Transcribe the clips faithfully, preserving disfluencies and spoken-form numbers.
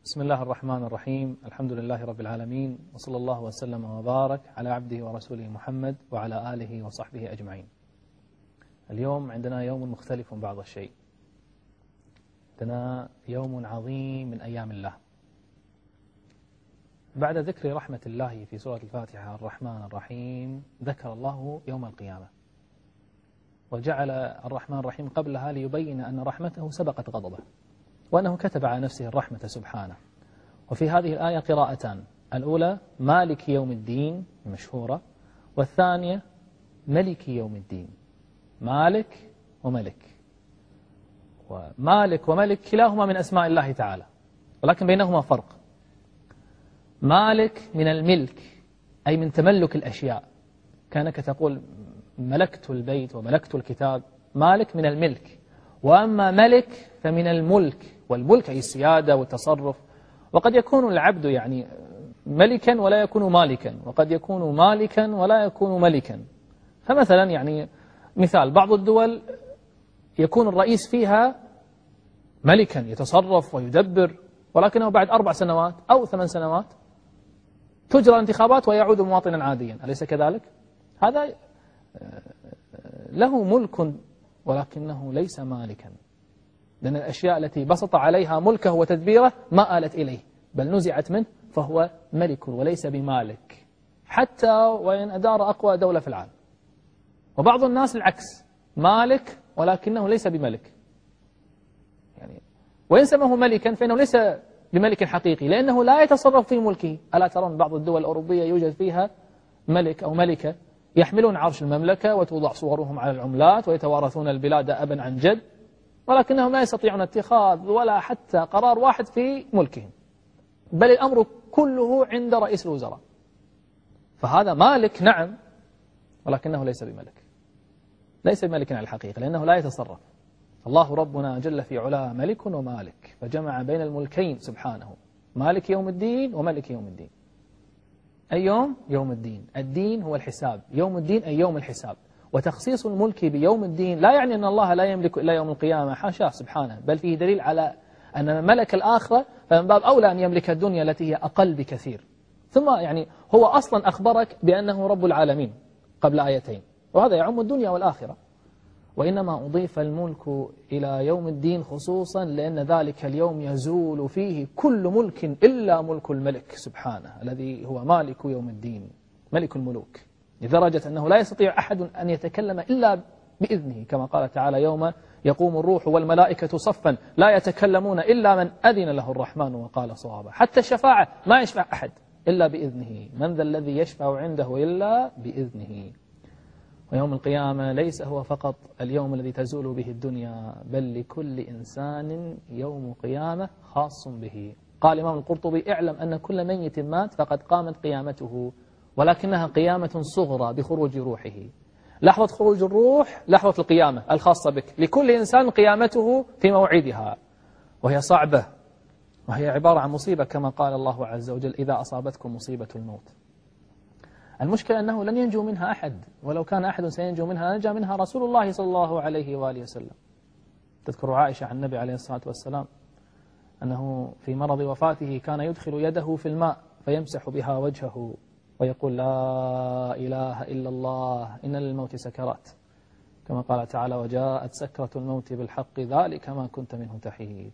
بسم الله الرحمن الرحيم. الحمد لله رب العالمين، وصلى الله وسلم وبارك على عبده ورسوله محمد وعلى آله وصحبه أجمعين. اليوم عندنا يوم مختلف بعض الشيء، عندنا يوم عظيم من أيام الله. بعد ذكر رحمة الله في سورة الفاتحة الرحمن الرحيم، ذكر الله يوم القيامة، وجعل الرحمن الرحيم قبلها ليبين أن رحمته سبقت غضبه، وأنه كتب على نفسه الرحمة سبحانه. وفي هذه الآية قراءتان، الأولى مالك يوم الدين مشهورة، والثانية ملك يوم الدين. مالك وملك، ومالك وملك كلاهما من أسماء الله تعالى، ولكن بينهما فرق. مالك من الملك، أي من تملك الأشياء، كأنك تقول ملكت البيت وملكت الكتاب. مالك من الملك، وأما ملك فمن الملك، والملك أي السيادة والتصرف. وقد يكون العبد يعني ملكا ولا يكون مالكا، وقد يكون مالكا ولا يكون ملكا. فمثلا يعني مثال، بعض الدول يكون الرئيس فيها ملكا يتصرف ويدبر، ولكنه بعد أربع سنوات أو ثمان سنوات تجرى الانتخابات ويعود مواطنا عاديا، أليس كذلك؟ هذا له ملك ولكنه ليس مالكا، لأن الأشياء التي بسط عليها ملكه وتدبيره ما آلت إليه، بل نزعت منه، فهو ملك وليس بمالك، حتى وإن أدار أقوى دولة في العالم. وبعض الناس العكس، مالك ولكنه ليس بملك، يعني وإن سماه ملكا فإنه ليس بملك حقيقي، لأنه لا يتصرف في ملكه. ألا ترون بعض الدول الأوروبية يوجد فيها ملك أو ملكة يحملون عرش المملكة وتوضع صورهم على العملات ويتوارثون البلاد أبا عن جد، ولكنهم لا يستطيعون اتخاذ ولا حتى قرار واحد في ملكهم، بل الأمر كله عند رئيس الوزراء. فهذا مالك نعم، ولكنه ليس بملك، ليس بملك على الحقيقة، لأنه لا يتصرف. الله ربنا جل في علاه ملك ومالك، فجمع بين الملكين سبحانه، مالك يوم الدين وملك يوم الدين. أي يوم؟ يوم الدين. الدين هو الحساب، يوم الدين أي يوم الحساب. وتخصيص الملك بيوم الدين لا يعني أن الله لا يملك إلا يوم القيامة، حاشاه سبحانه، بل فيه دليل على أن ملك الآخرة فمن باب أولى أن يملك الدنيا التي هي أقل بكثير. ثم يعني هو أصلا أخبرك بأنه رب العالمين قبل آيتين، وهذا يعم الدنيا والآخرة. وإنما أضيف الملك إلى يوم الدين خصوصا لأن ذلك اليوم يزول فيه كل ملك إلا ملك الملك سبحانه، الذي هو مالك يوم الدين، ملك الملوك، لدرجة أنه لا يستطيع أحد أن يتكلم إلا بإذنه، كما قال تعالى يوم يقوم الروح والملائكة صفا لا يتكلمون إلا من أذن له الرحمن وقال صوابا. حتى الشفاعة ما يشفع أحد إلا بإذنه، من ذا الذي يشفع عنده إلا بإذنه. ويوم القيامة ليس هو فقط اليوم الذي تزول به الدنيا، بل لكل إنسان يوم قيامة خاص به. قال الإمام القرطبي اعلم أن كل ميت مات فقد قامت قيامته، ولكنها قيامة صغرى بخروج روحه. لحظة خروج الروح لحظة القيامة الخاصة بك، لكل إنسان قيامته في موعدها، وهي صعبة، وهي عبارة عن مصيبة كما قال الله عز وجل إذا أصابتكم مصيبة الموت. المشكلة أنه لن ينجو منها أحد، ولو كان أحد سينجو منها نجا منها رسول الله صلى الله عليه وآله وسلم. تذكر عائشة عن النبي عليه الصلاة والسلام أنه في مرض وفاته كان يدخل يده في الماء فيمسح بها وجهه ويقول لا إله إلا الله إن للموت سكرات، كما قال تعالى وجاءت سكرة الموت بالحق ذلك ما كنت منه تحيد.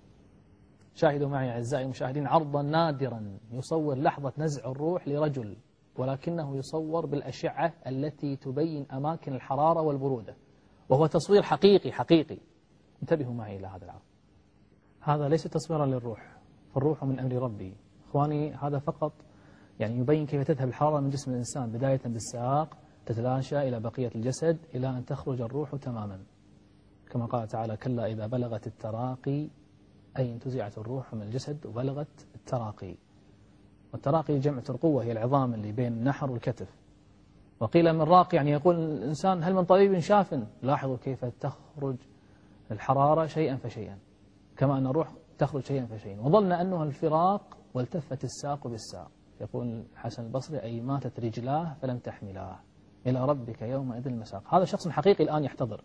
شاهدوا معي أعزائي المشاهدين عرضا نادرا يصور لحظة نزع الروح لرجل، ولكنه يصور بالأشعة التي تبين أماكن الحرارة والبرودة، وهو تصوير حقيقي حقيقي. انتبهوا معي إلى هذا العرض، هذا ليس تصويرا للروح، فالروح من أمر ربي. إخواني هذا فقط يعني يبين كيف تذهب الحرارة من جسم الإنسان، بداية بالساق تتلاشى إلى بقية الجسد إلى أن تخرج الروح تماما، كما قال تعالى كلا إذا بلغت التراقي، أي انتزعت الروح من الجسد وبلغت التراقي. والتراقي جمع ترقوة، هي العظام اللي بين النحر والكتف. وقيل من راق يعني يقول الإنسان هل من طبيب شاف. لاحظوا كيف تخرج الحرارة شيئا فشيئا، كما أن الروح تخرج شيئا فشيئا. وظلنا أنه الفراق والتفت الساق بالساق، يقول الحسن البصري أي ماتت رجلاه فلم تحملاه إلى ربك يومئذ المساق. هذا شخص حقيقي الآن يحتضر،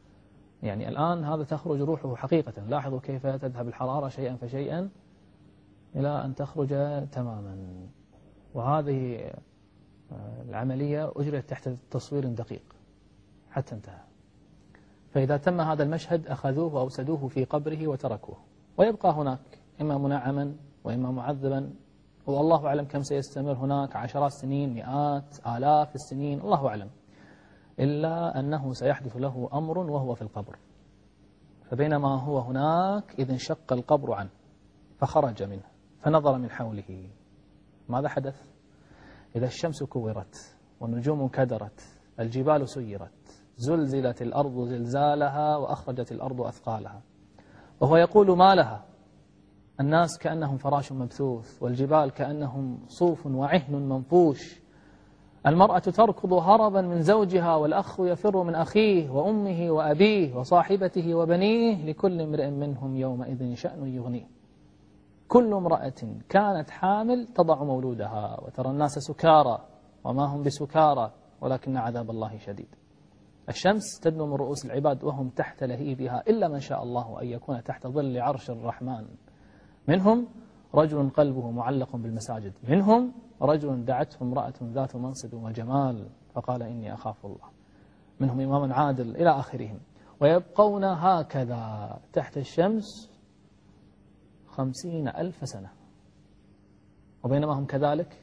يعني الآن هذا تخرج روحه حقيقة. لاحظوا كيف تذهب الحرارة شيئا فشيئا إلى أن تخرج تماما. وهذه العملية أجرت تحت تصوير دقيق حتى انتهى. فإذا تم هذا المشهد أخذوه وأوسدوه في قبره وتركوه، ويبقى هناك إما منعما وإما معذبا، والله أعلم كم سيستمر هناك، عشرات السنين، مئات، آلاف السنين، الله أعلم، إلا أنه سيحدث له أمر وهو في القبر. فبينما هو هناك إذ انشق القبر عنه فخرج منه فنظر من حوله، ماذا حدث؟ إذا الشمس كورت والنجوم انكدرت، الجبال سيرت، زلزلت الأرض زلزالها وأخرجت الأرض أثقالها، وهو يقول ما لها، الناس كأنهم فراش مبثوث، والجبال كأنهم صوف وعهن منفوش، المرأة تركض هربا من زوجها، والأخ يفر من أخيه وأمه وأبيه وصاحبته وبنيه، لكل امرئ منهم يومئذ شأن يغنيه. كل امرأة كانت حامل تضع مولودها، وترى الناس سكارى وما هم بسكارى ولكن عذاب الله شديد. الشمس تدنو من رؤوس العباد وهم تحت لهيبها، إلا من شاء الله أن يكون تحت ظل عرش الرحمن. منهم رجل قلبه معلق بالمساجد، منهم رجل دعته امرأة ذات منصب وجمال فقال إني أخاف الله، منهم إمام عادل، إلى آخرهم. ويبقون هكذا تحت الشمس خمسين ألف سنة، وبينما هم كذلك،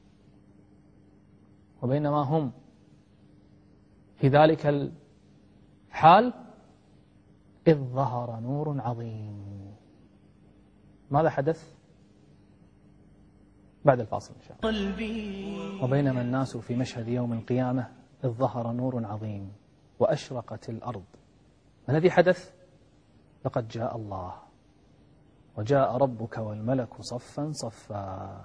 وبينما هم في ذلك الحال إذ ظهر نور عظيم. ماذا حدث؟ بعد الفاصل إن شاء الله. وبينما الناس في مشهد يوم القيامة إذ ظهر نور عظيم وأشرقت الأرض، ما الذي حدث؟ لقد جاء الله وجاء ربك والملك صفا صفا،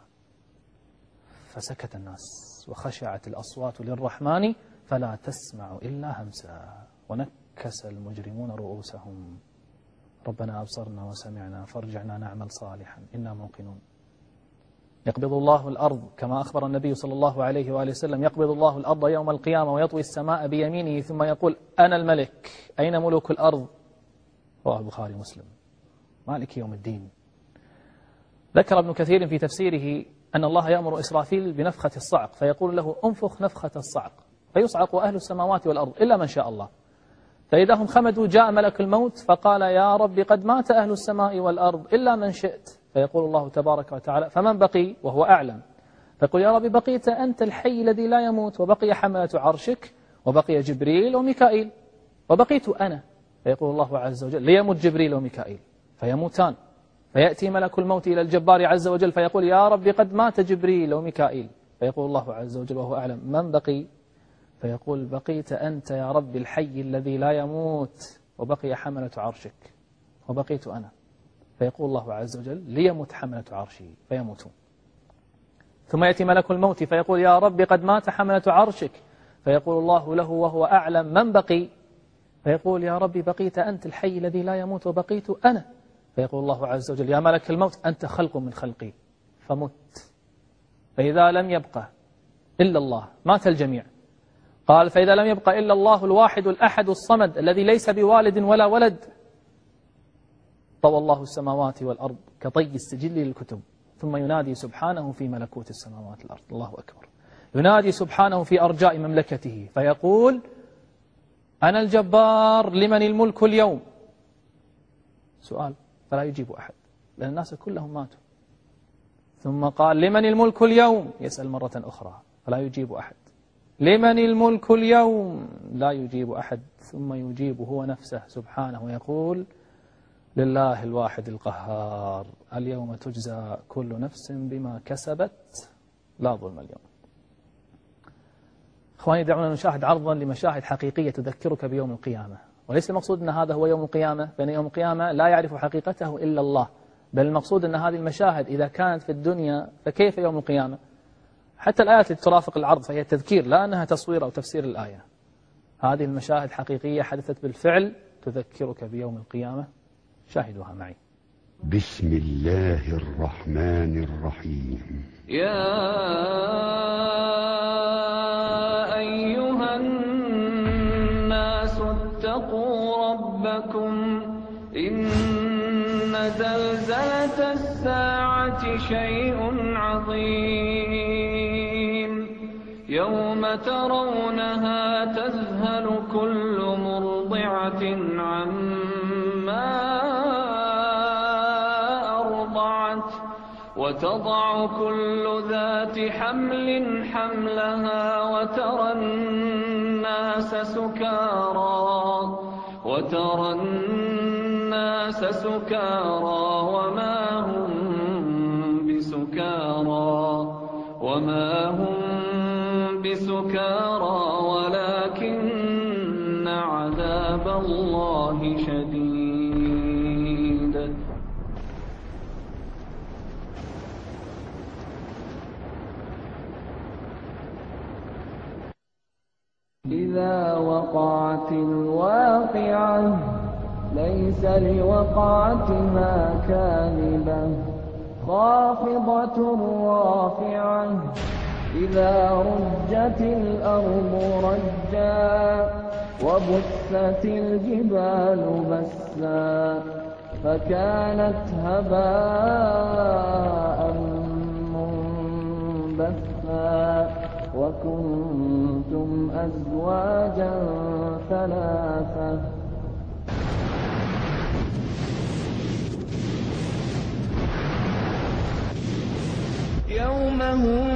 فسكت الناس وخشعت الأصوات للرحمن فلا تسمع إلا همسا، ونكس المجرمون رؤوسهم ربنا أبصرنا وسمعنا فارجعنا نعمل صالحا إنا موقنون. يقبض الله الأرض كما أخبر النبي صلى الله عليه وآله وسلم، يقبض الله الأرض يوم القيامة ويطوي السماء بيمينه ثم يقول أنا الملك أين ملوك الأرض؟ رواه البخاري ومسلم. مالك يوم الدين. ذكر ابن كثير في تفسيره أن الله يأمر إسرافيل بنفخة الصعق فيقول له انفخ نفخة الصعق فيصعق أهل السماوات والأرض إلا من شاء الله، فإذا هم خمدوا جاء ملك الموت فقال يا رب قد مات أهل السماء والأرض إلا من شئت، فيقول الله تبارك وتعالى فمن بقي وهو أعلم، فيقول يا رب بقيت أنت الحي الذي لا يموت، وبقي حملة عرشك، وبقي جبريل وميكائيل، وبقيت أنا، فيقول الله عز وجل ليمت جبريل وميكائيل فيموتان، فيأتي ملك الموت إلى الجبار عز وجل فيقول يا رب قد مات جبريل وميكائيل، فيقول الله عز وجل وهو أعلم من بقي، فيقول بقيت أنت يا رب الحي الذي لا يموت، وبقي حملة عرشك، وبقيت أنا، فيقول الله عز وجل ليمت حملة عرشي فيموتون. ثم يأتي ملك الموت فيقول يا رب قد مات حملة عرشك، فيقول الله له وهو أعلم من بقي، فيقول يا رب بقيت أنت الحي الذي لا يموت وبقيت أنا، فيقول الله عز وجل يا ملك الموت أنت خلق من خلقي فمت، فإذا لم يبقى إلا الله مات الجميع. قال فإذا لم يبقى إلا الله الواحد الأحد الصمد الذي ليس بوالد ولا ولد، طوى الله السماوات والأرض كطي السجل للكتب، ثم ينادي سبحانه في ملكوت السماوات والأرض، الله أكبر، ينادي سبحانه في أرجاء مملكته فيقول أنا الجبار لمن الملك اليوم؟ سؤال فلا يجيب أحد لأن الناس كلهم ماتوا. ثم قال لمن الملك اليوم؟ يسأل مرة أخرى فلا يجيب أحد. لمن الملك اليوم؟ لا يجيب أحد. ثم يجيب هو نفسه سبحانه ويقول لله الواحد القهار اليوم تجزى كل نفس بما كسبت لا ظلم اليوم. إخواني دعونا نشاهد عرضا لمشاهد حقيقية تذكرك بيوم القيامة، وليس المقصود أن هذا هو يوم القيامة، فإن يوم القيامة لا يعرف حقيقته إلا الله، بل المقصود أن هذه المشاهد إذا كانت في الدنيا فكيف يوم القيامة؟ حتى الآيات التي ترافق العرض فهي تذكير لا أنها تصوير أو تفسير الآية. هذه المشاهد حقيقية حدثت بالفعل تذكرك بيوم القيامة، شاهدوها معي. بسم الله الرحمن الرحيم. يا أيها الناس اتقوا ربكم إن زلزلة الساعة الساعة شيء عظيم يوم ترونها تذهل كل مرضعة عما أرضعت وتضع كل ذات حمل حملها وترى الناس سكارى وترى الناس سكارى وما هم بسكارى وما هم بسكارى ولكن عذاب الله شديد. إذا وقعت الواقعة ليس لوقعتها كاذبة خافضة رافعة إذا رجت الأرض رجا وبثت الجبال بثا فكانت هباء منبثا وكنتم أزواجا ثلاثة يوم هم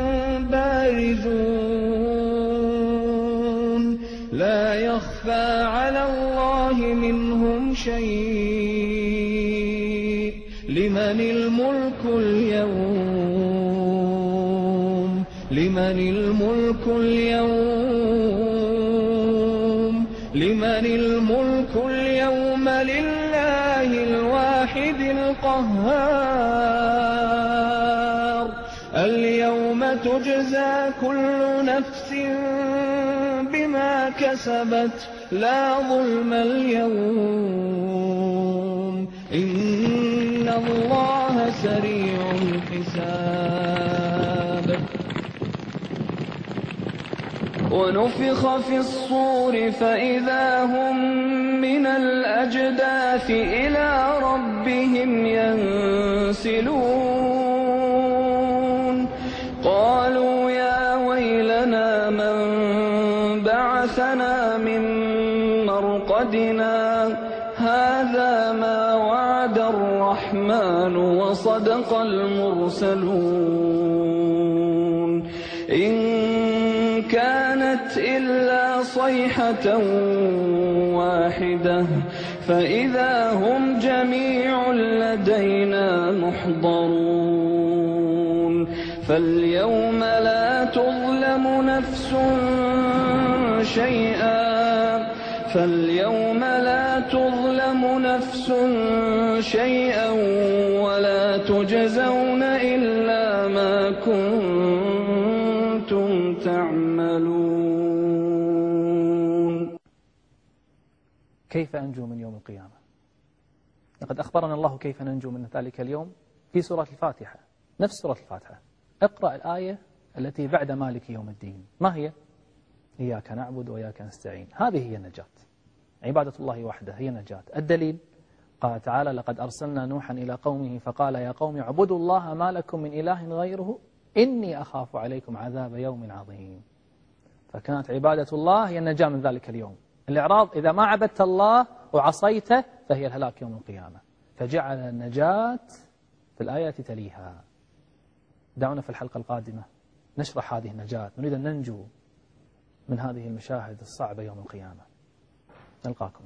بارزون لا يخفى على الله منهم شيء لمن الملك اليوم لمن الملك اليوم لمن الملك اليوم لله الواحد القهار اليوم تجزى كل نفس بما كسبت لا ظلم اليوم إن الله سريع الحساب. ونفخ في الصور فإذا هم من الأجداث إلى ربهم ينسلون قالوا يا ويلنا من بعثنا من مرقدنا هذا ما وعد الرحمن وصدق المرسلون إن كانت إلا صيحة واحدة فإذا هم جميع لدينا محضرون فاليوم لا تظلم نفس شيئا فاليوم لا تظلم نفس شيئا ولا تجزون إلا ما كنتم تعملون. كيف أنجو من يوم القيامة؟ لقد أخبرنا الله كيف ننجو من ذلك اليوم في سورة الفاتحة، نفس سورة الفاتحة. اقرأ الآية التي بعد مالك يوم الدين، ما هي؟ إياك نعبد وإياك نستعين. هذه هي النجاة، عبادة الله وحده هي النجاة. الدليل قال تعالى لقد أرسلنا نوحا إلى قومه فقال يا قوم اعبدوا الله ما لكم من إله غيره إني أخاف عليكم عذاب يوم عظيم. فكانت عبادة الله هي النجاة من ذلك اليوم. الإعراض إذا ما عبدت الله وعصيته فهي الهلاك يوم القيامة. فجعل النجاة في الآية تليها. دعونا في الحلقة القادمة نشرح هذه النجاة، نريد أن ننجو من هذه المشاهد الصعبة يوم القيامة. نلقاكم.